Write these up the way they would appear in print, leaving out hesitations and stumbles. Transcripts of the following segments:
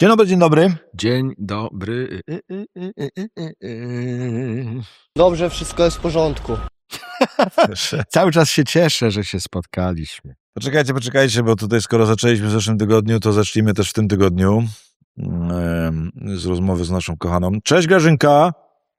Dzień dobry, dzień dobry. Dzień dobry. Dobrze, wszystko jest w porządku. Cały czas się cieszę, że się spotkaliśmy. Poczekajcie, bo tutaj skoro zaczęliśmy w zeszłym tygodniu, to zacznijmy też w tym tygodniu z rozmowy z naszą kochaną. Cześć Grażynka.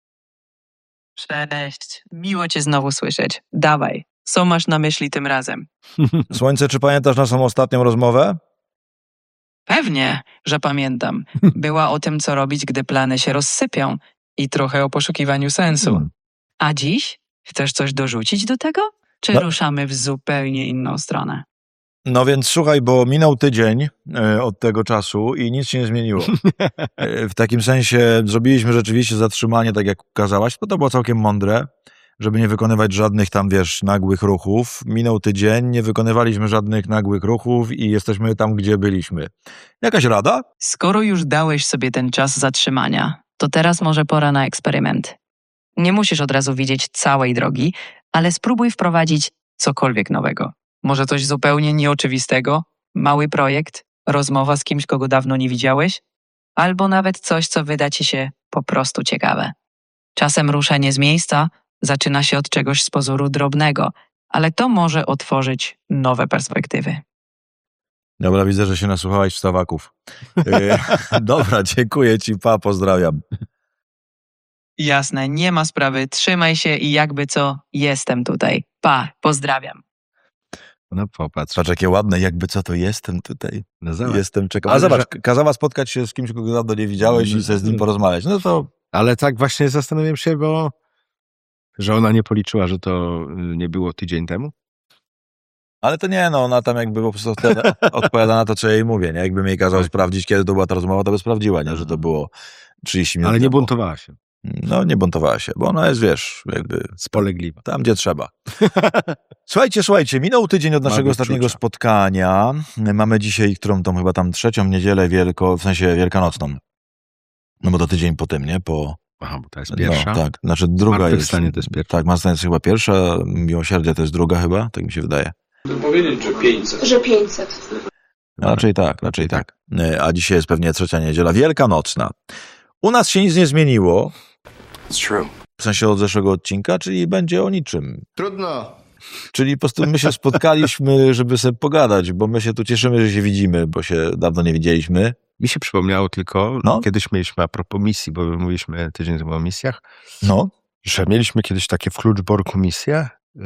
Cześć, miło cię znowu słyszeć. Dawaj, co masz na myśli tym razem? Słońce, czy pamiętasz naszą ostatnią rozmowę? Pewnie, że pamiętam. Była o tym, co robić, gdy plany się rozsypią i trochę o poszukiwaniu sensu. A dziś? Chcesz coś dorzucić do tego? Czy ruszamy w zupełnie inną stronę? No więc słuchaj, bo minął tydzień od tego czasu i nic się nie zmieniło. W takim sensie zrobiliśmy rzeczywiście zatrzymanie, tak jak kazałaś, to było całkiem mądre, żeby nie wykonywać żadnych tam, nagłych ruchów. Minął tydzień, nie wykonywaliśmy żadnych nagłych ruchów i jesteśmy tam, gdzie byliśmy. Jakaś rada? Skoro już dałeś sobie ten czas zatrzymania, to teraz może pora na eksperyment. Nie musisz od razu widzieć całej drogi, ale spróbuj wprowadzić cokolwiek nowego. Może coś zupełnie nieoczywistego, mały projekt, rozmowa z kimś, kogo dawno nie widziałeś, albo nawet coś, co wyda ci się po prostu ciekawe. Czasem ruszenie z miejsca zaczyna się od czegoś z pozoru drobnego, ale to może otworzyć nowe perspektywy. Dobra, widzę, że się nasłuchałaś wstawaków. Dobra, dziękuję ci, pozdrawiam. Jasne, nie ma sprawy, trzymaj się i jakby co, jestem tutaj. Pozdrawiam. No popatrz. Patrz, jakie ładne, jakby co to jestem tutaj. No zobacz. Jestem, czekam. A zobacz, kazała spotkać się z kimś, kogo dawno nie widziałeś i sobie z nim porozmawiać. No to... Ale tak właśnie zastanawiam się, że ona nie policzyła, że to nie było tydzień temu? Ale to nie, ona tam jakby po prostu odpowiada na to, co ja jej mówię, nie? Jakbym jej kazał sprawdzić, kiedy to była ta rozmowa, to by sprawdziła, nie? Że to było 30 minut Ale nie temu. buntowała się. No, nie buntowała się, bo ona jest, jakby... Spolegliwa. Tam, gdzie trzeba. Słuchajcie, minął tydzień od naszego ostatniego spotkania. Mamy dzisiaj, którą tą chyba tam trzecią niedzielę w sensie wielkanocną. No bo to tydzień po tym, nie? Aha, bo to jest pierwsza? No, tak, znaczy druga jest. Zmartwychwstanie to jest pierwsza. Tak, Zmartwychwstanie to jest chyba pierwsza, Miłosierdzie to jest druga chyba, tak mi się wydaje. Chcę powiedzieć, że 500. Że 500. Raczej tak. A dzisiaj jest pewnie trzecia niedziela, wielkanocna. U nas się nic nie zmieniło. It's true. W sensie od zeszłego odcinka, czyli będzie o niczym. Trudno. Czyli po prostu my się spotkaliśmy, żeby sobie pogadać, bo my się tu cieszymy, że się widzimy, bo się dawno nie widzieliśmy. Mi się przypomniało tylko, kiedyś mieliśmy a propos misji, bo mówiliśmy tydzień temu o misjach, że mieliśmy kiedyś takie w Kluczborku misje,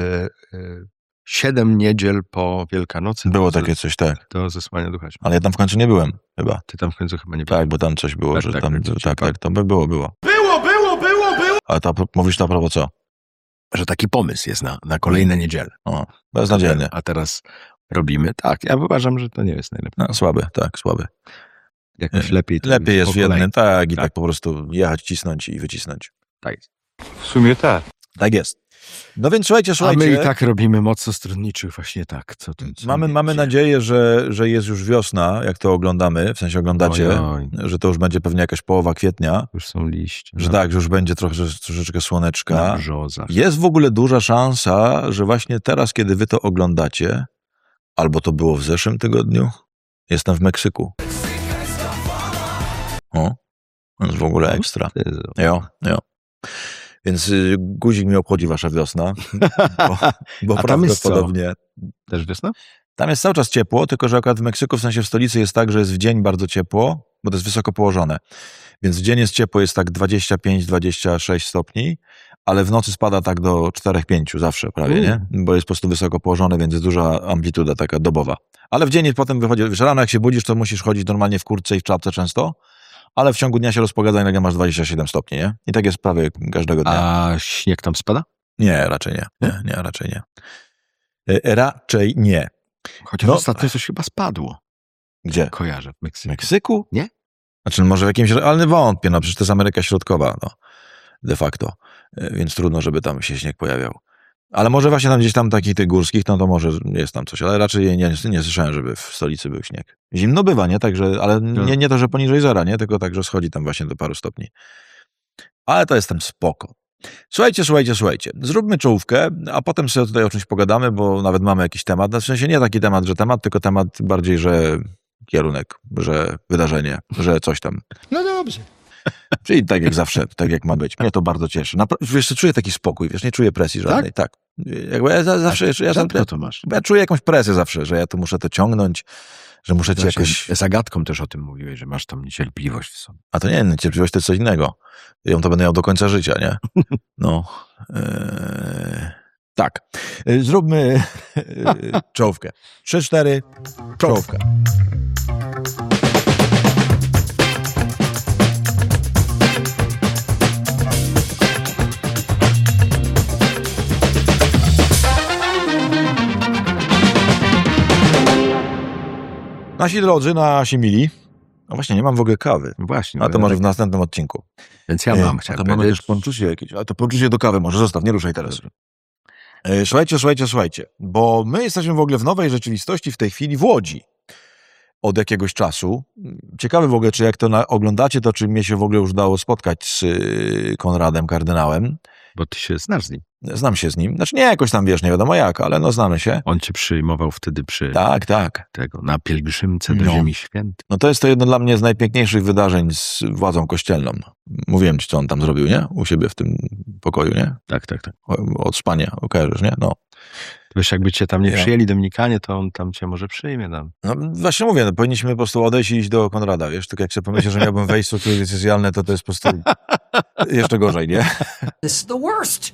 7 niedziel po Wielkanocy. Było takie coś, tak. Do zesłania Ducha Świętego. Ale ja tam w końcu nie byłem, chyba. Ty tam w końcu chyba nie byłeś. Tak, bo tam coś było, że tam... Tak, to by było. Było! Ale mówisz to a propos co? Że taki pomysł jest na kolejne niedziele. O, beznadziejny. A teraz robimy. Tak, ja uważam, że to nie jest najlepiej. No, słaby. Jakoś lepiej. Lepiej jest w jednym, tak, i tak po prostu jechać, cisnąć i wycisnąć. Tak jest. W sumie tak. Tak jest. No więc słuchajcie. A my i tak robimy mocno stronniczych, właśnie tak. Mamy nadzieję, że jest już wiosna, jak to oglądamy, w sensie oglądacie, że to już będzie pewnie jakaś połowa kwietnia. Już są liście. Że tak, że już będzie troszeczkę słoneczka. Na brzozach. Jest w ogóle duża szansa, że właśnie teraz, kiedy wy to oglądacie, albo to było w zeszłym tygodniu, jestem w Meksyku. O, to jest w ogóle ekstra. Jo. Więc guzik mi obchodzi wasza wiosna, bo prawdopodobnie... Też wiosna? Tam jest cały czas ciepło, tylko że akurat w Meksyku, w sensie w stolicy jest tak, że jest w dzień bardzo ciepło, bo to jest wysoko położone. Więc w dzień jest ciepło, jest tak 25-26 stopni, ale w nocy spada tak do 4-5 zawsze prawie, nie? Bo jest po prostu wysoko położone, więc jest duża amplituda taka dobowa. Ale w dzień potem wychodzi, rano jak się budzisz, to musisz chodzić normalnie w kurtce i w czapce często, ale w ciągu dnia się rozpogadza i nagle masz 27 stopni, nie? I tak jest prawie każdego dnia. A śnieg tam spada? Nie, raczej nie. Raczej nie. Raczej nie. Chociaż ostatnio coś chyba spadło. Gdzie? Kojarzę, w Meksyku. Meksyku? Nie? Znaczy może w jakimś... Ale wątpię, przecież to jest Ameryka Środkowa, de facto. Więc trudno, żeby tam się śnieg pojawiał. Ale może właśnie tam gdzieś tam takich tych górskich, to może jest tam coś, ale raczej nie słyszałem, żeby w stolicy był śnieg. Zimno bywa, nie? Także, ale nie to, że poniżej zera, nie? Tylko tak, że schodzi tam właśnie do paru stopni. Ale to jest tam spoko. Słuchajcie. Zróbmy czołówkę, a potem sobie tutaj o czymś pogadamy, bo nawet mamy jakiś temat. W sensie nie taki temat, że temat, tylko temat bardziej, że kierunek, że wydarzenie, że coś tam. No dobrze. Czyli tak jak zawsze, tak jak ma być. Mnie to bardzo cieszy. Wiesz, czuję taki spokój, wiesz, nie czuję presji żadnej. Tak. Jakby ja zawsze... to masz. Ja czuję jakąś presję zawsze, że ja to muszę to ciągnąć, że muszę ci jakoś... Zagadką też o tym mówiłeś, że masz tą niecierpliwość w sobie. A to nie, niecierpliwość to jest coś innego. Ją to będę miał do końca życia, nie? No. Tak. Zróbmy czołówkę. 3-4, czołówka. Nasi drodzy, nasi mili. No właśnie, nie mam w ogóle kawy. Właśnie. A to może w następnym odcinku. Więc ja mam. To mamy też ponczusie jakieś. Ale to ponczusie do kawy może zostaw, nie ruszaj teraz. Słuchajcie, bo my jesteśmy w ogóle w nowej rzeczywistości w tej chwili w Łodzi. Od jakiegoś czasu. Ciekawe w ogóle, czy jak to oglądacie, to czy mnie się w ogóle już udało spotkać z Konradem Kardynałem. Bo ty się znasz z nim. Znam się z nim. Znaczy nie jakoś tam, wiesz, nie wiadomo jak, ale no znamy się. On cię przyjmował wtedy przy... Tak. Na pielgrzymce do Ziemi Świętej. No to jest to jedno dla mnie z najpiękniejszych wydarzeń z władzą kościelną. Mówiłem ci, co on tam zrobił, nie? U siebie w tym pokoju, nie? Tak. Od spania, kojarzysz, nie? No. Wiesz, jakby cię tam nie przyjęli Dominikanie, to on tam cię może przyjmie. Tam. No właśnie mówię, powinniśmy po prostu odejść i iść do Konrada, wiesz? Tak jak sobie pomyślę, że miałbym wejść w struktury decyzjalne, to jest po prostu jeszcze gorzej, nie? This is the worst.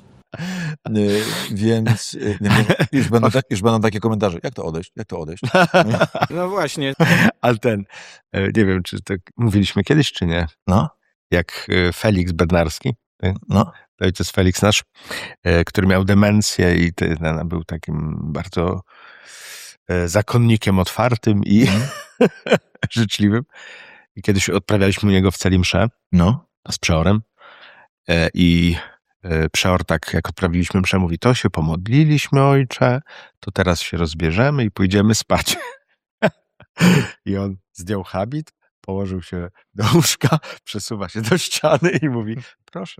Więc już będą takie komentarze. Jak to odejść? No właśnie. Ale nie wiem, czy to mówiliśmy kiedyś, czy nie? No. Jak Felix Bednarski, no. To jest Felix nasz, który miał demencję i był takim bardzo zakonnikiem otwartym i życzliwym. I kiedyś odprawialiśmy u niego w celi mszę z przeorem i przeor tak, jak odprawiliśmy mszę, mówi, to się pomodliliśmy, ojcze, to teraz się rozbierzemy i pójdziemy spać. I on zdjął habit, położył się do łóżka, przesuwa się do ściany i mówi, proszę.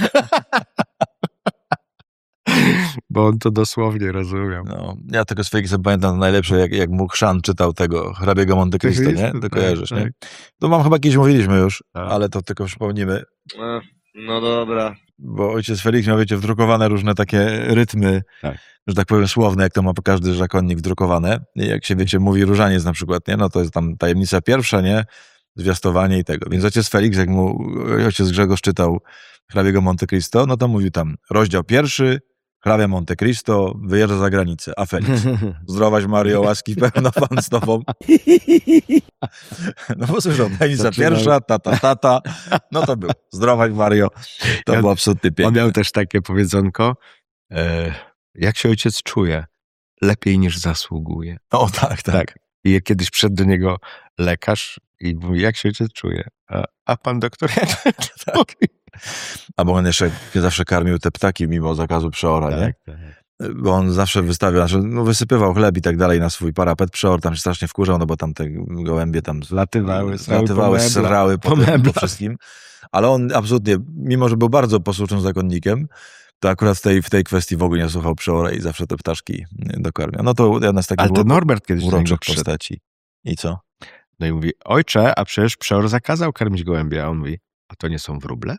Bo on to dosłownie rozumiał. No, ja tego z Felixem pamiętam najlepsze, jak mu Chrzan czytał tego hrabiego Monte Cristo, nie? To kojarzysz, nie? To mam chyba kiedyś mówiliśmy już, ale to tylko przypomnimy. No dobra. Bo ojciec Felix miał, wiecie, wdrukowane różne takie rytmy, że tak powiem słowne, jak to ma każdy zakonnik wdrukowane. I jak się, wiecie, mówi różaniec na przykład, nie? No to jest tam tajemnica pierwsza, nie? Zwiastowanie i tego. Więc ojciec Felix, jak mu ojciec Grzegorz czytał hrabiego Monte Cristo, no to mówił tam rozdział 1, hrabia Monte Cristo wyjeżdża za granicę, a Felix, zdrowaś Mario, łaski pełna Pan z tobą. No bo słyszał, tajemnica pierwsza, tata, no to był, zdrowaś Mario, to było absolutnie piękne. On miał też takie powiedzonko, jak się ojciec czuje? Lepiej niż zasługuje. O tak. I kiedyś przyszedł do niego lekarz i mówi, jak się ojciec czuje? A pan doktor jak się czuje? A bo on jeszcze zawsze karmił te ptaki mimo zakazu przeora, nie? Tak. Bo on zawsze wystawiał, wysypywał chleb i tak dalej na swój parapet. Przeor tam się strasznie wkurzał, no bo tam te gołębie tam zlatywały, srały po wszystkim. Ale on absolutnie, mimo że był bardzo posłusznym zakonnikiem, to akurat w tej kwestii w ogóle nie słuchał przeora i zawsze te ptaszki dokarmiał. No to jedna z takich ale to Norbert kiedyś uroczych postaci. I co? No i mówi, ojcze, a przecież przeor zakazał karmić gołębia. A on mówi, a to nie są wróble?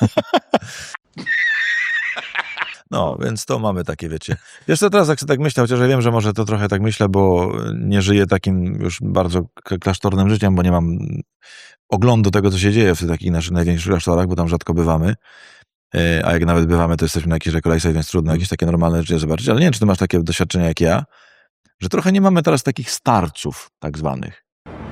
No, więc to mamy takie, wiecie. Wiesz co, teraz jak sobie tak myślę, chociaż ja wiem, że może to trochę tak myślę, bo nie żyję takim już bardzo klasztornym życiem, bo nie mam oglądu tego, co się dzieje w takich naszych największych klasztorach, bo tam rzadko bywamy. A jak nawet bywamy, to jesteśmy na jakichś rekolekcjach, więc trudno jakieś takie normalne rzeczy zobaczyć. Ale nie wiem, czy ty masz takie doświadczenia jak ja, że trochę nie mamy teraz takich starców tak zwanych.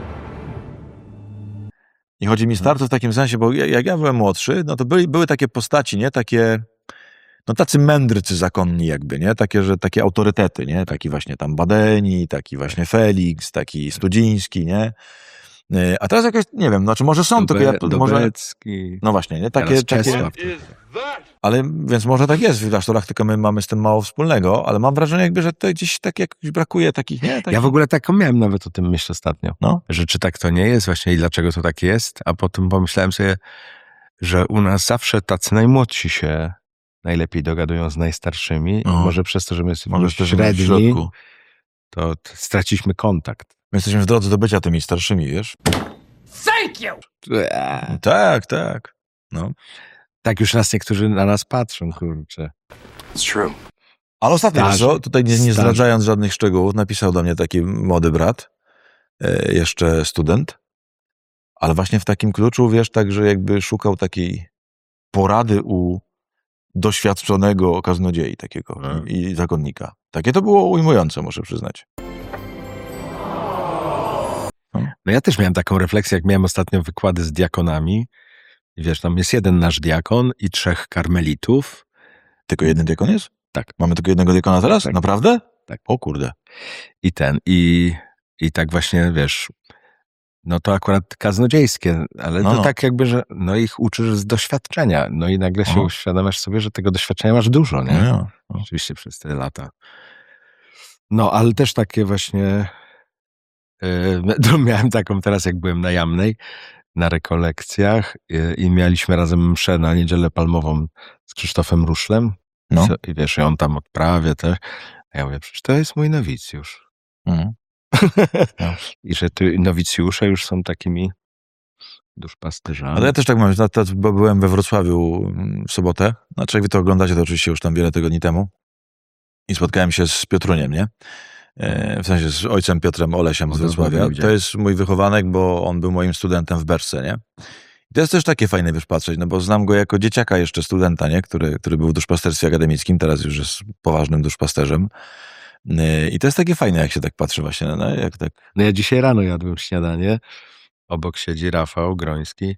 I chodzi mi starców w takim sensie, bo jak ja byłem młodszy, no to były takie postaci, nie? Takie, no tacy mędrcy zakonni jakby, nie? Takie autorytety, nie? Taki właśnie tam Badeni, taki właśnie Felix, taki Studziński, nie? A teraz jakoś, nie wiem, znaczy może są, tylko może... No właśnie, nie? Takie... Ale, więc może tak jest w klasztorach, tylko my mamy z tym mało wspólnego, ale mam wrażenie jakby, że to gdzieś tak jakoś brakuje takich, nie? Ja w ogóle taką miałem nawet o tym myśl ostatnio, że czy tak to nie jest właśnie i dlaczego to tak jest, a potem pomyślałem sobie, że u nas zawsze tacy najmłodsi się najlepiej dogadują z najstarszymi i może przez to, że my jesteśmy średni, to straciliśmy kontakt. My jesteśmy w drodze do bycia tymi starszymi, wiesz? Thank you! Tak, tak. No. Tak już niektórzy na nas patrzą, kurczę. It's true. Ale ostatnio, wiesz co, tutaj nie Starzy. zdradzając żadnych szczegółów, napisał do mnie taki młody brat, jeszcze student, ale właśnie w takim kluczu, wiesz, tak, że jakby szukał takiej porady u doświadczonego kaznodziei takiego i zakonnika. Takie to było ujmujące, muszę przyznać. No ja też miałem taką refleksję, jak miałem ostatnio wykłady z diakonami. I wiesz, tam jest jeden nasz diakon i 3 karmelitów. Tylko jeden diakon jest? Tak. Mamy tylko jednego diakona teraz? Tak. Naprawdę? Tak. O kurde. I tak właśnie, wiesz, no to akurat kaznodziejskie, ale No, to no. tak jakby, że no ich uczysz z doświadczenia. No i nagle się Aha. uświadamiasz sobie, że tego doświadczenia masz dużo, nie? No. Oczywiście przez te lata. No, ale też takie właśnie... No, miałem taką teraz, jak byłem na Jamnej, na rekolekcjach i mieliśmy razem mszę na Niedzielę Palmową z Krzysztofem Ruszlem. No. I wiesz, i on tam odprawia też. A ja mówię, przecież to jest mój nowicjusz. Mhm. No. I że nowicjusze już są takimi duszpasterzami. Ale ja też tak mam, bo byłem we Wrocławiu w sobotę. Znaczy, jak wy to oglądacie, to oczywiście już tam wiele tygodni temu. I spotkałem się z Piotruniem, nie? W sensie z ojcem Piotrem Olesiem z Wrocławia. To jest mój wychowanek, bo on był moim studentem w Berce, nie? I to jest też takie fajne, wiesz, patrzeć, no bo znam go jako dzieciaka jeszcze studenta, nie? Który był w duszpasterstwie akademickim, teraz już jest poważnym duszpasterzem. I to jest takie fajne, jak się tak patrzy właśnie, no jak tak... No ja dzisiaj rano jadłem śniadanie. Obok siedzi Rafał Groński.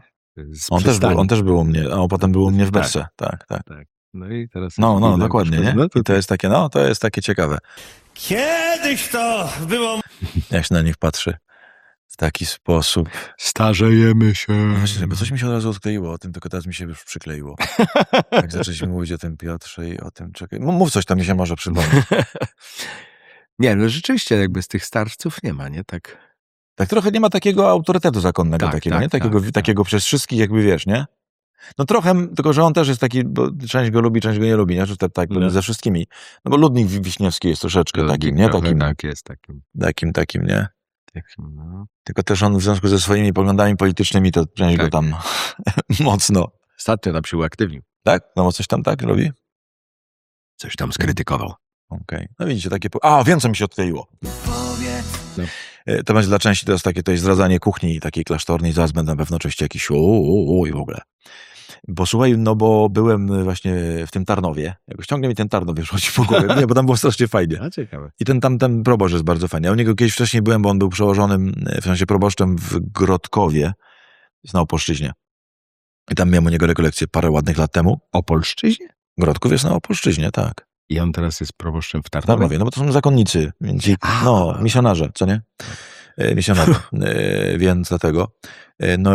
On też był u mnie, a potem był u mnie w Berce. Tak. No i teraz... No, dokładnie, nie? No I to jest takie ciekawe. Kiedyś to było... Jak się na nich patrzy w taki sposób. Starzejemy się. No właśnie, bo coś mi się od razu odkleiło o tym, tylko teraz mi się już przykleiło. Jak zaczęliśmy mówić o tym Piotrze i o tym, czekaj. Mów coś, tam mi się może przypomnieć. Nie, no rzeczywiście jakby z tych starców nie ma, nie? Tak trochę nie ma takiego autorytetu zakonnego takiego, nie? Takiego przez wszystkich jakby, wiesz, nie? No trochę, tylko że on też jest taki, bo część go lubi, część go nie lubi, nie? Że tak ze wszystkimi. No bo Ludwik Wiśniewski jest troszeczkę takim, nie? Tak, jest takim. Takim, nie? No. Tylko też on w związku ze swoimi poglądami politycznymi to część go tam mocno. Ostatnio tam się uaktywnił. Tak? No coś tam tak robi? Coś tam skrytykował. Okej. No widzicie, takie... wiem, co mi się odkleiło. No. To będzie dla części teraz takie to jest zdradzanie kuchni takiej klasztornej, zaraz będę na pewno oczywiście jakiś i w ogóle. Bo słuchaj, no bo byłem właśnie w tym Tarnowie. Jakoś ciągle mi ten Tarnów chodzi po głowie. Nie, bo tam było strasznie fajnie. A ciekawe. I ten proboszcz jest bardzo fajny. Ja u niego kiedyś wcześniej byłem, bo on był przełożonym, w sensie proboszczem w Grodkowie, jest na Opolszczyźnie. I tam miałem u niego rekolekcję parę ładnych lat temu. Opolszczyźnie? Grodków jest na Opolszczyźnie, tak. I on teraz jest proboszczem w Tarnowie? Tarnowie, no bo to są zakonnicy, więc misjonarze, co nie? Misjonarze, więc dlatego. No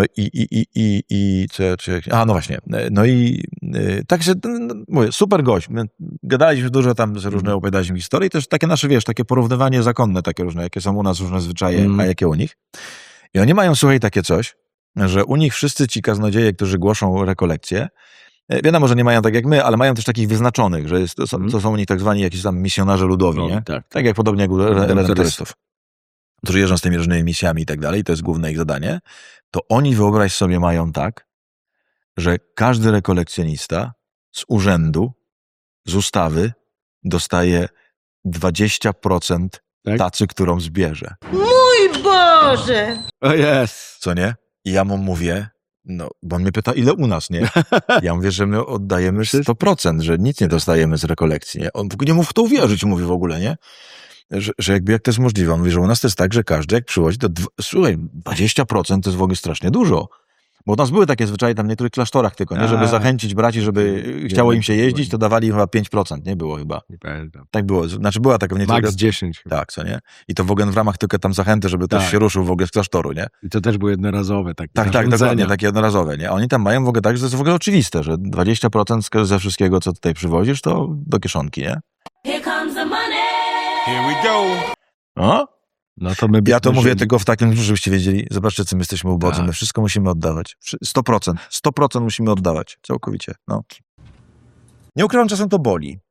no właśnie. No i także, mówię, super gość. My gadaliśmy dużo tam, różne opowiadaliśmy historii, też takie nasze, wiesz, takie porównywanie zakonne, takie różne, jakie są u nas różne zwyczaje, a jakie u nich. I oni mają, słuchaj, takie coś, że u nich wszyscy ci kaznodzieje, którzy głoszą rekolekcje, wiadomo, że nie mają tak jak my, ale mają też takich wyznaczonych, że to są u nich tak zwani jakiś tam misjonarze ludowi, nie? Tak jak podobnie jak u redemptorystów, którzy jeżdżą z tymi różnymi misjami i tak dalej, to jest główne ich zadanie, to oni, wyobraź sobie, mają tak, że każdy rekolekcjonista z urzędu, z ustawy dostaje 20% tacy, którą zbierze. Mój Boże! O jest! Co nie? I ja mu mówię, no, bo on mnie pyta, ile u nas, nie? Ja mówię, że my oddajemy 100%, że nic nie dostajemy z rekolekcji, nie? On nie mógł w to uwierzyć, mówi w ogóle, nie? Że jakby jak to jest możliwe. On mówi, że u nas to jest tak, że każdy jak przychodzi, to słuchaj, 20% to jest w ogóle strasznie dużo. Bo u nas były takie zwyczaje tam w niektórych klasztorach tylko, nie? Żeby zachęcić braci, żeby chciało im się jeździć, to dawali chyba 5%, nie było chyba. Nie pamiętam. Tak było, znaczy była taka w niektórych... Max 10 chyba. Tak, co nie? I to w ogóle w ramach tylko tam zachęty, żeby ktoś się ruszył w ogóle z klasztoru, nie? I to też było jednorazowe. Tak, dokładnie, takie jednorazowe, nie? A oni tam mają w ogóle tak, że to jest w ogóle oczywiste, że 20% ze wszystkiego, co tutaj przywozisz, to do kieszonki, nie? Here comes the money! Here we go! O? No to my Ja to mówię tylko w takim, żebyście wiedzieli, zobaczcie, co my jesteśmy ubodzy, Tak. my wszystko musimy oddawać. 100% musimy oddawać, całkowicie, no. Nie ukrywam, czasem to boli.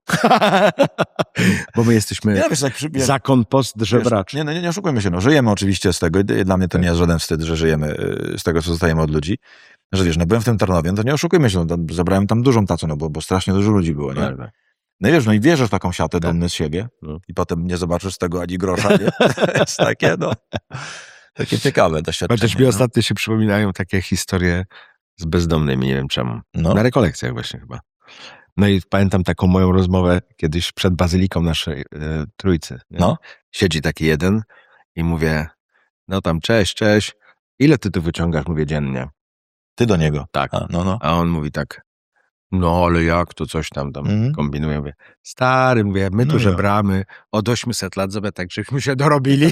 Bo my jesteśmy Ja, wiesz, jak zakon post-żebraczy. Nie oszukujmy się, no żyjemy oczywiście z tego i dla mnie to nie jest żaden wstyd, że żyjemy z tego, co dostajemy od ludzi. Że wiesz, no byłem w tym Tarnowie, no to nie oszukujmy się, no zabrałem tam dużą tacę, no bo strasznie dużo ludzi było, nie? Tak. No i wiesz, no i wierzysz w taką siatę dumny z siebie i potem nie zobaczysz z tego ani grosza, nie? To jest takie, no, takie ciekawe doświadczenie. Chociaż mi ostatnio się przypominają takie historie z bezdomnymi, nie wiem czemu. No. Na rekolekcjach właśnie chyba. No i pamiętam taką moją rozmowę kiedyś przed bazyliką naszej trójcy. Nie? No. Siedzi taki jeden i mówię, no tam cześć, ile ty tu wyciągasz, mówię, dziennie? Ty do niego. Tak. No. A on mówi tak, no ale jak to coś tam kombinuje. Mówię, stary, mówię, my tu żebramy od 800 lat, zobacz, tak żeśmy się dorobili.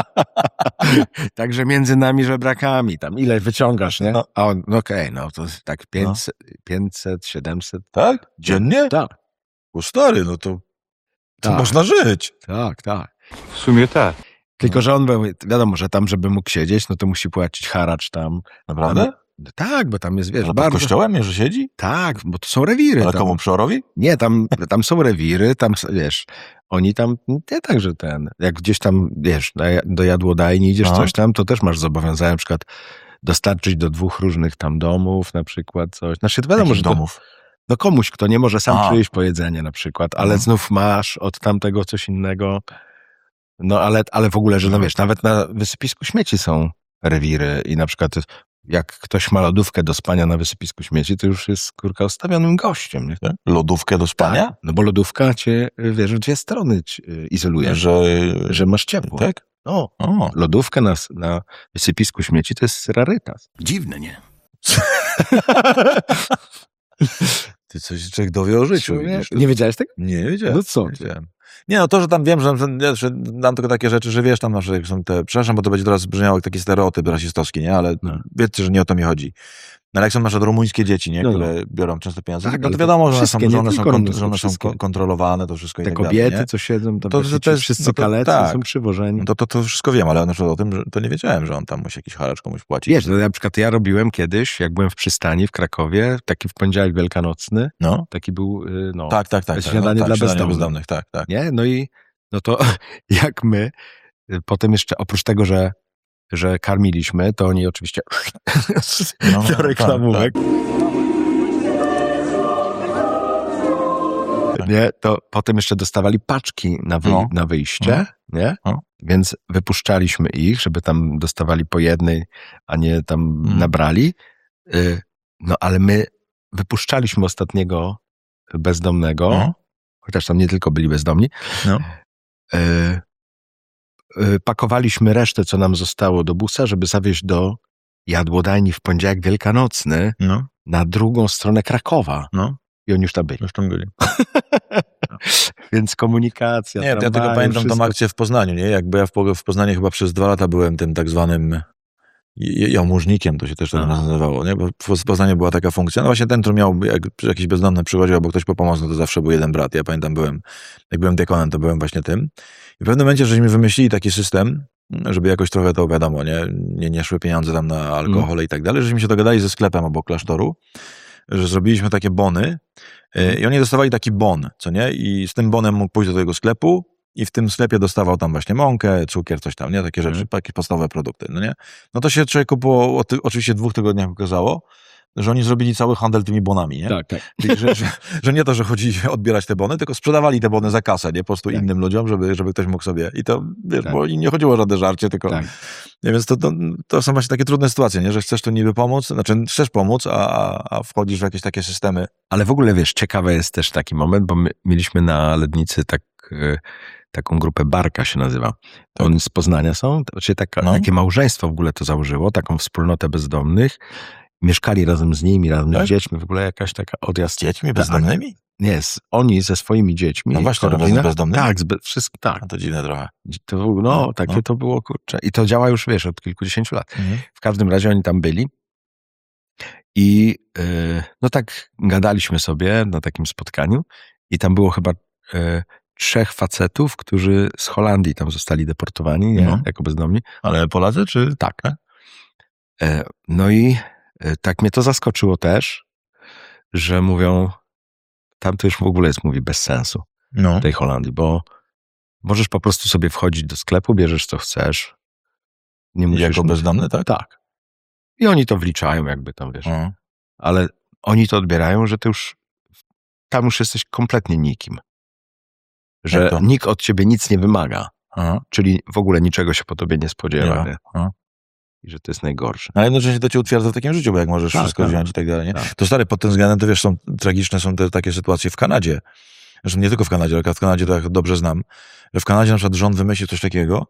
Także między nami żebrakami tam, ile wyciągasz, nie? A on, no okej, no to tak 500, 700. Tak? Dziennie? Tak. O stary, no to Tak. można żyć. Tak. W sumie tak. Tylko, że on był, wiadomo, że tam, żeby mógł siedzieć, no to musi płacić haracz tam. Naprawdę? Tak, bo tam jest, wiesz, Ale pod bardzo... kościołem, że siedzi? Tak, bo to są rewiry. Ale tam. komu, Przorowi? Nie, tam są rewiry, tam, wiesz, oni tam, nie tak, że jak gdzieś tam, wiesz, do jadłodajni idziesz, coś tam, to też masz zobowiązanie, na przykład dostarczyć do 2 różnych tam domów, na przykład coś. Znaczy, to wiadomo, że domów? No komuś, kto nie może sam przyjść po jedzenie na przykład, ale znów masz od tamtego coś innego. No ale w ogóle, że no wiesz, nawet na wysypisku śmieci są rewiry i na przykład jak ktoś ma lodówkę do spania na wysypisku śmieci, to już jest, kurka, ostawionym gościem. Nie? Tak? Lodówkę do spania? Tak, no bo lodówka cię, wiesz, 2 strony izoluje. Że masz ciepło. Tak? No, lodówkę na wysypisku śmieci to jest rarytas. Dziwne, nie? Ty coś człowiek dowie o życiu. Nie wiedziałeś tego? Nie wiedziałem. No co? Nie wiedziałem. Nie, no to, że tam wiem, że dam tylko takie rzeczy, że wiesz, tam nasze są te, przepraszam, bo to będzie teraz brzmiało jak taki stereotyp rasistowski, nie? Ale wiecie, że nie o to mi chodzi. No ale jak są nasze rumuńskie dzieci, nie? Które biorą często pieniądze, tak, no to wiadomo, że one są wszystkie. kontrolowane, to wszystko te i tak kobiety, dalej, co siedzą, to wszyscy kalecy są przywożeni. To wszystko wiem, ale na przykład o tym, że to nie wiedziałem, że on tam musi jakiś haracz komuś płacić. Wiesz, na przykład ja robiłem kiedyś, jak byłem w przystani w Krakowie, taki w poniedziałek wielkanocny, taki był, śniadanie dla bezdomnych. Tak. Nie? No i no to jak my, potem jeszcze oprócz tego, że karmiliśmy, to oni oczywiście do reklamówek. Nie, to potem jeszcze dostawali paczki na wyjście, nie? Więc wypuszczaliśmy ich, żeby tam dostawali po jednej, a nie tam nabrali. No ale my wypuszczaliśmy ostatniego bezdomnego, chociaż tam nie tylko byli bezdomni. Pakowaliśmy resztę, co nam zostało, do busa, żeby zawieźć do jadłodajni w poniedziałek wielkanocny na drugą stronę Krakowa. I oni już tam byli. Więc komunikacja. Nie, to ja tylko pamiętam tą akcję w Poznaniu, nie? Jakby ja w Poznaniu chyba przez 2 lata byłem tym tak zwanym jałmużnikiem, to się też tak nazywało, nie? Bo w Poznaniu była taka funkcja. No właśnie ten, który miał, jak jakiś bezdomny przychodził, albo ktoś po pomoc, no to zawsze był jeden brat. Ja pamiętam, jak byłem diakonem, to byłem właśnie tym. I w pewnym momencie, żeśmy wymyślili taki system, żeby jakoś trochę to, wiadomo, nie szły pieniądze tam na alkohol i tak dalej, żeśmy się dogadali ze sklepem obok klasztoru, że zrobiliśmy takie bony i oni dostawali taki bon, co nie? I z tym bonem mógł pójść do tego sklepu i w tym sklepie dostawał tam właśnie mąkę, cukier, coś tam, nie? Takie rzeczy, takie podstawowe produkty, no nie? No to się człowieku po oczywiście 2 tygodniach okazało, że oni zrobili cały handel tymi bonami, nie? Tak. Że nie to, że chodzi odbierać te bony, tylko sprzedawali te bony za kasę, nie? Po prostu innym ludziom, żeby ktoś mógł sobie. I to, wiesz, bo im nie chodziło o żadne żarcie, tylko... Nie, więc to są właśnie takie trudne sytuacje, nie? Że chcesz tu niby pomóc, znaczy chcesz pomóc, a wchodzisz w jakieś takie systemy. Ale w ogóle, wiesz, ciekawy jest też taki moment, bo my mieliśmy na Lednicy taką grupę Barka się nazywa. Oni z Poznania są, takie małżeństwo w ogóle to założyło, taką wspólnotę bezdomnych. Mieszkali razem z nimi, razem z dziećmi, w ogóle jakaś taka odjazd. Z dziećmi bezdomnymi? Nie, oni ze swoimi dziećmi. No właśnie, razem z bezdomnymi? Tak, wszystko, tak. No to dziwne trochę. To było, kurczę. I to działa już, wiesz, od kilkudziesięciu lat. W każdym razie oni tam byli i no tak gadaliśmy sobie na takim spotkaniu i tam było chyba 3 facetów, którzy z Holandii tam zostali deportowani, nie? Jako bezdomni. Ale Polacy, czy? Tak. No i tak mnie to zaskoczyło też, że mówią, tam to już w ogóle jest, mówi, bez sensu No. w tej Holandii, bo możesz po prostu sobie wchodzić do sklepu, bierzesz co chcesz. Nie musisz Jako bezdomny, tak? Tak. I oni to wliczają jakby tam, wiesz. Ale oni to odbierają, że ty już tam już jesteś kompletnie nikim. Że Jak to? nikt od ciebie nic nie wymaga. Aha. Czyli w ogóle niczego się po tobie nie spodziewa. Ja. Nie? Aha. I że to jest najgorsze. Ale jednocześnie to cię utwierdza w takim życiu, bo jak możesz Tak, wszystko tak. wziąć i tak dalej, nie? Tak. To stary, pod tym względem to wiesz, tragiczne są te takie sytuacje w Kanadzie. Zresztą nie tylko w Kanadzie, ale w Kanadzie to jak dobrze znam. Że w Kanadzie na przykład rząd wymyślił coś takiego,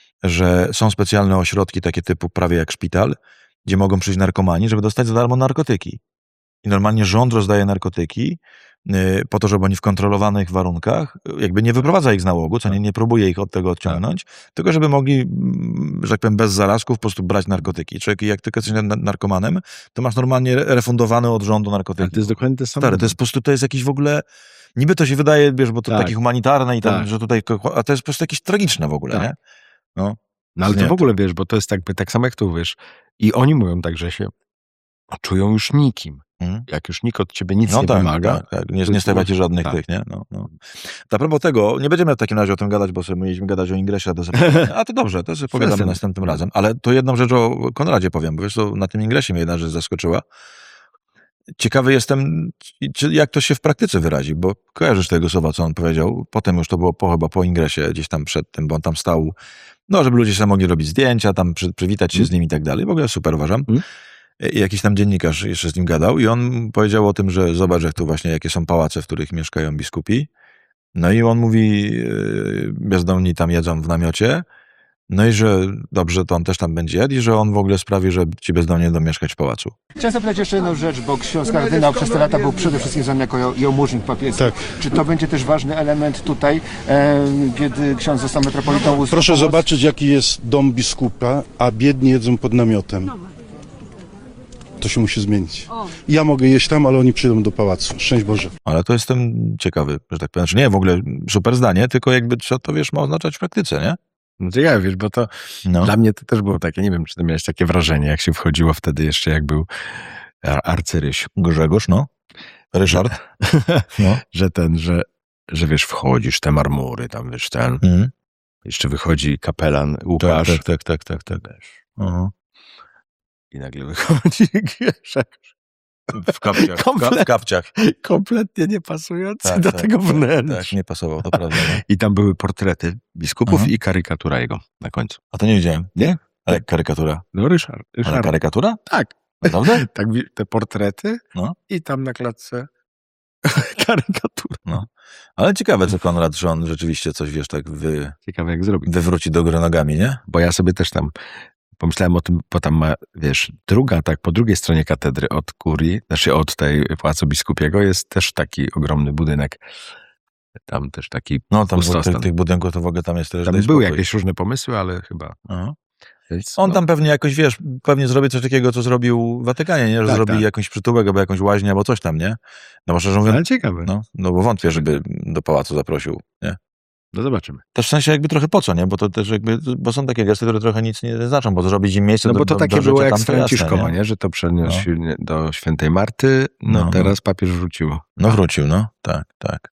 że są specjalne ośrodki takie typu prawie jak szpital, gdzie mogą przyjść narkomani, żeby dostać za darmo narkotyki. I normalnie rząd rozdaje narkotyki po to, żeby oni w kontrolowanych warunkach, jakby nie wyprowadza ich z nałogu, co nie próbuje ich od tego odciągnąć, tylko żeby mogli, że tak powiem, bez zarazków po prostu brać narkotyki. Człowiek, jak tylko jesteś narkomanem, to masz normalnie refundowane od rządu narkotyki. Ale to jest dokładnie to samo. Stary, to jest po prostu, to jest jakiś w ogóle, niby to się wydaje, wiesz, bo to Tak. takie humanitarne i tam, Tak. że tutaj, a to jest po prostu jakieś tragiczne w ogóle, Tak. nie? No. No ale Nie, to w ogóle, wiesz, bo to jest jakby tak samo jak tu, wiesz. I oni mówią tak, że się czują już nikim. Jak już nikt od ciebie nic nie wymaga. Tak. Nie stawiacie żadnych tak. tych, nie? No. A propos tego, nie będziemy w takim razie o tym gadać, bo sobie mieliśmy gadać o ingresie, a to dobrze, to sobie pogadamy następnym razem. Ale to jedną rzecz o Konradzie powiem, bo wiesz co, na tym ingresie mnie jedna rzecz zaskoczyła. Ciekawy jestem, jak to się w praktyce wyrazi, bo kojarzysz tego słowa, co on powiedział. Potem już to było chyba po ingresie, gdzieś tam przed tym, bo on tam stał, no żeby ludzie sobie mogli robić zdjęcia, tam przywitać się z nim i tak dalej. W ogóle super uważam. I jakiś tam dziennikarz jeszcze z nim gadał i on powiedział o tym, że zobacz, jak tu właśnie, jakie są pałace, w których mieszkają biskupi. No i on mówi, bezdomni tam jedzą w namiocie, no i że dobrze, to on też tam będzie jadł i że on w ogóle sprawi, że ci bezdomni będą mieszkać w pałacu. Chciałem zapytać jeszcze jedną rzecz, bo ksiądz kardynał przez te lata był przede wszystkim znany jako jałmużnik papieski. Tak. Czy to będzie też ważny element tutaj, kiedy ksiądz został metropolitą? Proszę zobaczyć, jaki jest dom biskupa, a biedni jedzą pod namiotem. To się musi zmienić. Ja mogę jeść tam, ale oni przyjdą do pałacu. Szczęść Boże. Ale to jestem ciekawy, że tak powiem. Znaczy nie, w ogóle super zdanie, tylko jakby co to, wiesz, ma oznaczać w praktyce, nie? No to ja, wiesz, bo to dla mnie to też było takie, nie wiem, czy ty miałeś takie wrażenie, jak się wchodziło wtedy jeszcze, jak był arcyryś. Grzegorz, no. Ryszard. No. że wiesz, wchodzisz, te marmury, tam wiesz, jeszcze wychodzi kapelan Łukasz. Tak. Aha. I nagle wychodzi Grzegorz. W kapciach. W kapciach. Kompletnie nie pasujący do tego wnętrza. Tak, nie pasował, to prawda. No. I tam były portrety biskupów i karykatura jego na końcu. A to nie widziałem. Nie? Ale karykatura. No Ryszard. Ale karykatura? Tak. Naprawdę? Tak, te portrety i tam na klatce karykatura. No. Ale ciekawe, co Konrad, że on rzeczywiście coś, wiesz, tak ciekawe jak zrobić. Wywróci do góry nogami, nie? Bo ja sobie też tam pomyślałem o tym, bo tam ma, wiesz, po drugiej stronie katedry od kurii, znaczy od tej Pałacu Biskupiego jest też taki ogromny budynek. Tam też taki no tam tych budynków to w ogóle tam jest też. Tam były jakieś różne pomysły, ale chyba. Więc, on tam pewnie jakoś, wiesz, zrobi coś takiego, co zrobił w Watykanie, nie? Że zrobi jakąś przytułek, albo jakąś łaźnię, albo coś tam, nie? No bo szczerze mówiąc, ale ciekawe. No bo wątpię, żeby do pałacu zaprosił, nie? No zobaczymy. Też w sensie jakby trochę po co, nie? Bo to też jakby, bo są takie gesty, które trochę nic nie znaczą, bo zrobić im miejsce bo to takie było jak z Franciszkoma, jasne, nie? Że to przeniósł do Świętej Marty, teraz papież wrócił. No wrócił, tak.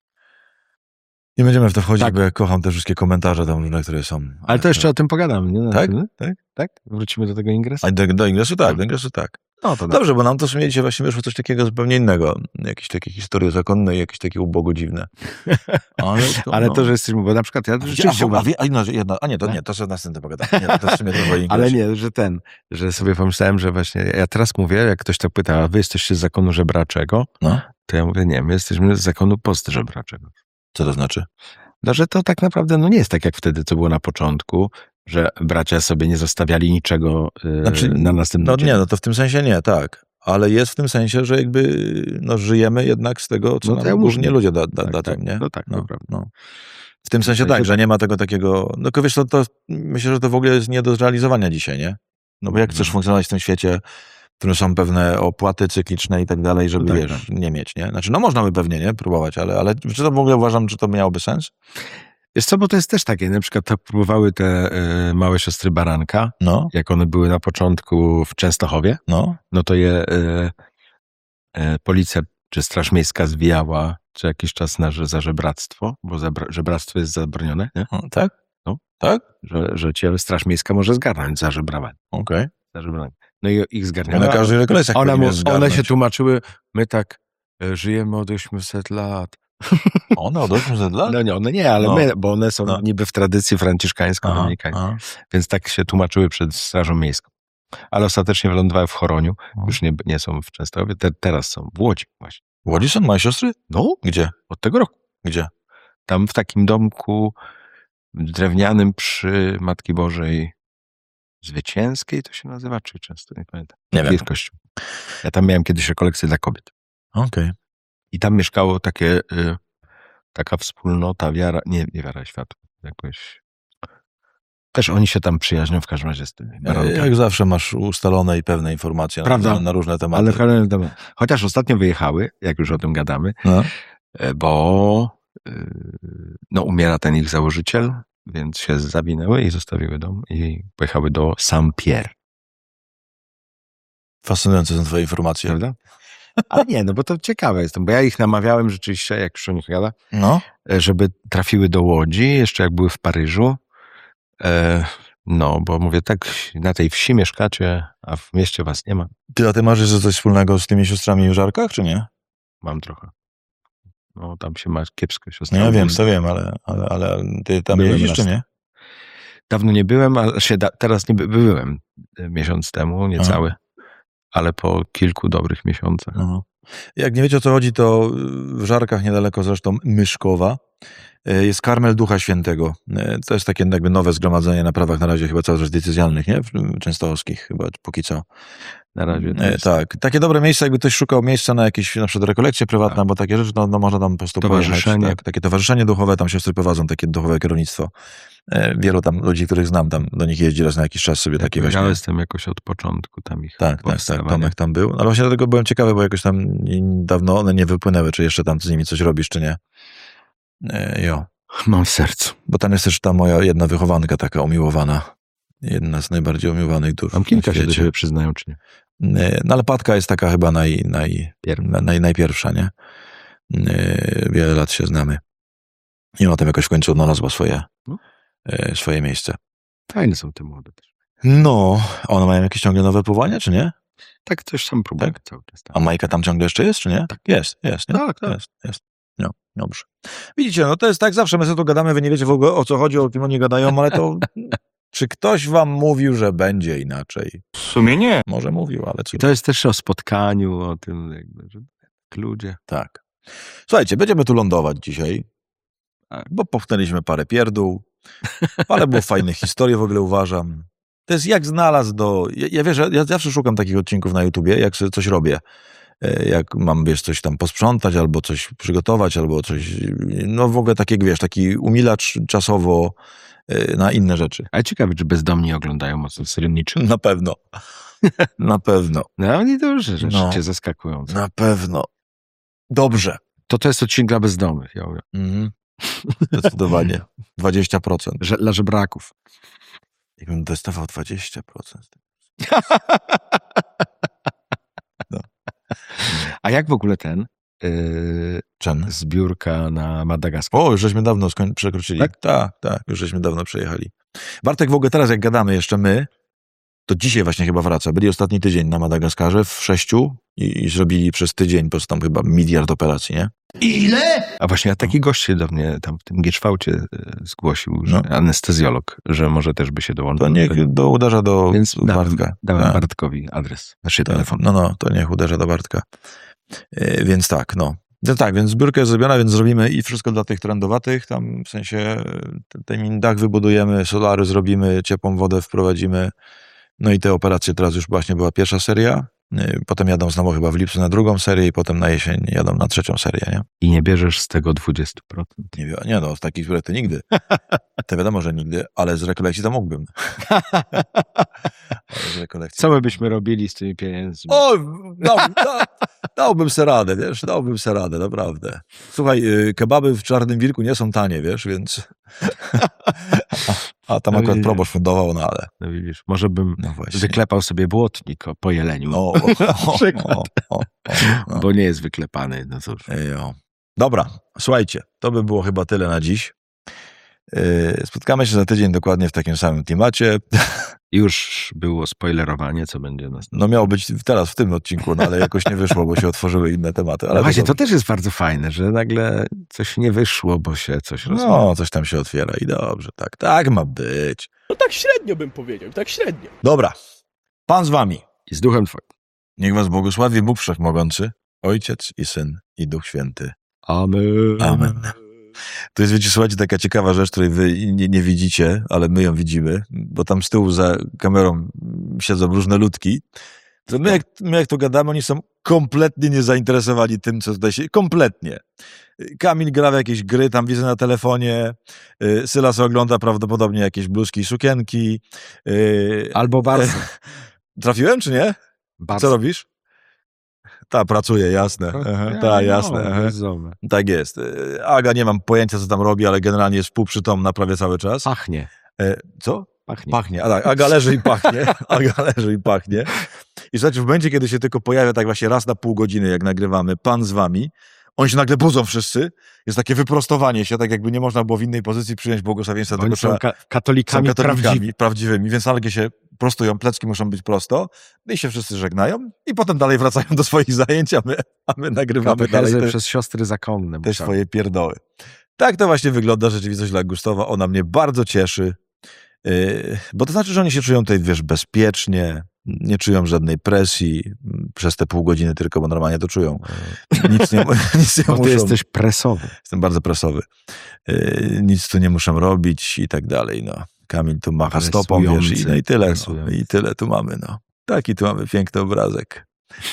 Nie będziemy w to wchodzić, bo ja kocham te wszystkie komentarze tam różne, które są. Ale to jeszcze o tym pogadamy, nie? Tak? Wrócimy do tego ingresu? A do ingresu tak. No to dobrze, bo nam to w sumie dzisiaj właśnie wyszło coś takiego zupełnie innego. Jakieś takie historie zakonne i jakieś takie ubogo dziwne. Ale to, że jesteśmy, bo na przykład ja rzeczywiście... To sobie następnie pogadamy. Nie, to w sumie to ale nie, że sobie pomyślałem, że właśnie ja teraz mówię, jak ktoś to pyta, a wy jesteście z zakonu żebraczego, to ja mówię, nie, my jesteśmy z zakonu postżebraczego. Co to znaczy? No, że to tak naprawdę nie jest tak jak wtedy, co było na początku, że bracia sobie nie zostawiali niczego na następny dzień. To w tym sensie nie, tak. Ale jest w tym sensie, że jakby żyjemy jednak z tego, co nam głównie ludzie dadzą, nie? No tak, naprawdę. W tym sensie tak, że nie ma tego takiego... No wiesz, to myślę, że to w ogóle jest nie do zrealizowania dzisiaj, nie? No bo jak chcesz funkcjonować w tym świecie, w którym są pewne opłaty cykliczne i tak dalej, żeby nie mieć, nie? Znaczy, można by pewnie, nie? Próbować, ale czy to w ogóle uważam, czy to miałoby sens? Wiesz co, bo to jest też takie, na przykład to próbowały te małe siostry Baranka, jak one były na początku w Częstochowie, no to je policja czy Straż Miejska zwijała co jakiś czas za żebractwo, bo żebractwo jest zabronione, nie? Tak? No. Tak? Że cię Straż Miejska może zgarnąć za żebrawanie. Okej. Za żebranie. No i ich zgarniają. Na każdej rekolekcji One się tłumaczyły, my tak żyjemy od 800 lat. One od 800 lat? No nie, one nie, ale my, bo one są niby w tradycji franciszkańsko-dominikańskiej. Więc tak się tłumaczyły przed Strażą Miejską. Ale ostatecznie wylądowały w Choroniu. Już nie są w Częstochowie. Teraz są w Łodzi właśnie. W Łodzi są moje siostry? No. Gdzie? Od tego roku. Gdzie? Tam w takim domku drewnianym przy Matki Bożej Zwycięskiej to się nazywa, czy często, nie pamiętam. Nie wiem. Kościół. Ja tam miałem kiedyś rekolekcję dla kobiet. Okej. I tam mieszkało taka wspólnota, nie wiara światła, jakoś. Też oni się tam przyjaźnią w każdym razie z tymi barankami. Jak zawsze masz ustalone i pewne informacje na różne tematy. Ale w każdym razie, chociaż ostatnio wyjechały, jak już o tym gadamy, bo umiera ten ich założyciel, więc się zawinęły i zostawiły dom i pojechały do Saint-Pierre. Fascynujące są twoje informacje. Prawda? Ale nie, bo to ciekawe jestem, bo ja ich namawiałem rzeczywiście, jak już o nich gada, żeby trafiły do Łodzi, jeszcze jak były w Paryżu. Bo mówię, tak na tej wsi mieszkacie, a w mieście was nie ma. A ty masz jeszcze coś wspólnego z tymi siostrami w Żarkach, czy nie? Mam trochę. No, tam się ma kiepsko siostra. No ja wiem, ale ty tam jeździsz, czy nie? Dawno nie byłem, ale teraz nie byłem miesiąc temu, niecały, ale po kilku dobrych miesiącach. Jak nie wiecie, o co chodzi, to w Żarkach, niedaleko zresztą Myszkowa, jest Karmel Ducha Świętego. To jest takie jakby nowe zgromadzenie na prawach na razie chyba cały czas decyzjalnych, nie? Częstochowskich chyba, póki co. Na razie. Tak. Takie dobre miejsca, jakby ktoś szukał miejsca na jakieś na przykład rekolekcje prywatne, albo takie rzeczy, no można tam po prostu pojechać. Tak, takie towarzyszenie duchowe, tam siostry prowadzą takie duchowe kierownictwo. Wielu tam ludzi, których znam, tam do nich jeździ raz na jakiś czas sobie takie właśnie. Ja jestem jakoś od początku tam ich. Tak, Tomek tam był. Ale właśnie dlatego byłem ciekawy, bo jakoś tam dawno one nie wypłynęły, czy jeszcze tam z nimi coś robisz, czy nie. Mam w sercu. Bo tam jest też ta moja jedna wychowanka taka umiłowana. Jedna z najbardziej umiłowanych dusz. Tam kilka się do siebie przyznają, czy nie? No ale Patka jest taka chyba najpierwsza, nie? Wiele lat się znamy. I ona tam jakoś w końcu odnalazła swoje miejsce. Fajne są te młode też. No, one mają jakieś ciągle nowe pływania, czy nie? Tak, coś tam próbuję cały czas. A Majka tam ciągle jeszcze jest, czy nie? Tak. Jest. Nie? Tak. Jest. No, dobrze. Widzicie, no to jest tak, zawsze my sobie tu gadamy, wy nie wiecie w ogóle o co chodzi, o kim oni gadają, ale to... Czy ktoś wam mówił, że będzie inaczej? W sumie nie. Może mówił, ale co? I to jest też o spotkaniu, o tym, jakby, że ludzie. Tak. Słuchajcie, będziemy tu lądować dzisiaj, bo popchnęliśmy parę pierdół, ale było fajnych historii w ogóle, uważam. To jest jak znalazł Ja wiesz, ja zawsze szukam takich odcinków na YouTubie, jak sobie coś robię. Jak mam, coś tam posprzątać, albo coś przygotować, albo coś, no w ogóle taki umilacz czasowo na inne rzeczy. Ale ciekawe, czy bezdomni oglądają mocno Syrenniczy? Na pewno. Na pewno. No oni to już cię zaskakują. Na pewno. Dobrze. To jest odcinek dla bezdomnych. Zdecydowanie. 20%. Dla żebraków. Jakbym dostawał 20%. No. A jak w ogóle zbiórka na Madagaskar? O, już żeśmy dawno przekroczyli. Tak, już żeśmy dawno przejechali. Bartek, w ogóle teraz jak gadamy jeszcze my, to dzisiaj właśnie chyba wraca. Byli ostatni tydzień na Madagaskarze w 6 i zrobili przez tydzień po prostu tam chyba 1 miliard operacji, nie? Ile? A właśnie taki gość się do mnie tam w tym Gietrzwałcie zgłosił, że anestezjolog, że może też by się dołączył. To niech uderza do Bartka. Dałem Bartkowi adres, telefon. No, to niech uderza do Bartka. Więc tak, więc zbiórka jest zrobiona, więc zrobimy i wszystko dla tych trendowatych, tam w sensie ten dach wybudujemy, solary zrobimy, ciepłą wodę wprowadzimy, no i te operacje teraz już właśnie była pierwsza seria, potem jadą znowu chyba w lipcu na drugą serię i potem na jesień jadą na trzecią serię, nie? I nie bierzesz z tego 20%? Nie, z takich projektów nigdy. To wiadomo, że nigdy, ale z rekolekcji to mógłbym. Co my byśmy robili z tymi pieniędzmi? O, dałbym se radę, wiesz, naprawdę. Słuchaj, kebaby w Czarnym Wilku nie są tanie, wiesz, więc... A tam No akurat widzisz. proboszcz fundował, no ale... No widzisz, może bym No właśnie. wyklepał sobie błotnik po jeleniu, No, przykład. no. bo nie jest wyklepany. No cóż. Jo. Dobra, słuchajcie, to by było chyba tyle na dziś. Spotkamy się za tydzień dokładnie w takim samym klimacie. Już było spoilerowanie, co będzie następne. No miało być teraz w tym odcinku, no ale jakoś nie wyszło, bo się otworzyły inne tematy. Ale No właśnie, to dobrze. też jest bardzo fajne, że nagle coś nie wyszło, bo się coś rozumie. No, coś tam się otwiera i dobrze, tak ma być. No tak średnio bym powiedział, tak średnio. Dobra, Pan z wami. I z duchem twoim. Niech was błogosławi Bóg Wszechmogący, Ojciec i Syn i Duch Święty. Amen. Amen. To jest, wiecie, słuchajcie, taka ciekawa rzecz, której wy nie widzicie, ale my ją widzimy, bo tam z tyłu za kamerą siedzą różne ludki. To my jak tu gadamy, oni są kompletnie niezainteresowani tym, co tutaj się... Kompletnie. Kamil gra w jakieś gry, tam widzę na telefonie. Sylas ogląda prawdopodobnie jakieś bluzki i sukienki. Albo bardzo. Trafiłem, czy nie? bardzo. Co robisz? Pracuję, jasne. Jasne. Aha. Tak jest. Aga, nie mam pojęcia, co tam robi, ale generalnie jest półprzytomna prawie cały czas. Pachnie. Co? Pachnie. Pachnie. A tak, Aga leży i pachnie. Aga leży i pachnie. I słuchajcie, w momencie, kiedy się tylko pojawia tak właśnie raz na pół godziny, jak nagrywamy, Pan z wami, oni się nagle budzą wszyscy. Jest takie wyprostowanie się, tak jakby nie można było w innej pozycji przyjąć błogosławieństwa. Oni Tylko są trzeba... katolikami, prawdziwymi, więc nagle się prostują, plecki muszą być prosto i się wszyscy żegnają i potem dalej wracają do swoich zajęć, a my nagrywamy dalej przez siostry zakonne. te swoje pierdoły. Tak to właśnie wygląda rzeczywistość Lagustowa. Ona mnie bardzo cieszy, bo to znaczy, że oni się czują tutaj, wiesz, bezpiecznie, nie czują żadnej presji przez te pół godziny tylko, bo normalnie to czują. Nic nie Bo ty muszą. jesteś presowy. Jestem bardzo presowy. Nic tu nie muszę robić i tak dalej, no. Kamil tu macha stopą, wiesz, i tyle. No. I tyle tu mamy, no. Taki tu mamy piękny obrazek.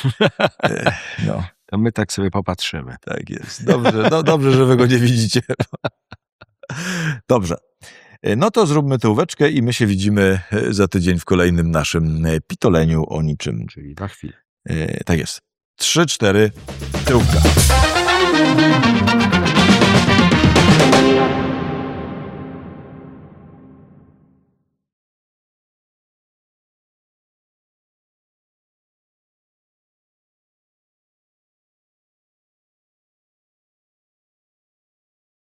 No. To my tak sobie popatrzymy. Tak jest. Dobrze, dobrze, że wy go nie widzicie. Dobrze. No to zróbmy tę łóweczkę i my się widzimy za tydzień w kolejnym naszym pitoleniu o niczym. Czyli za chwilę. Tak jest. 3-4 tyłka.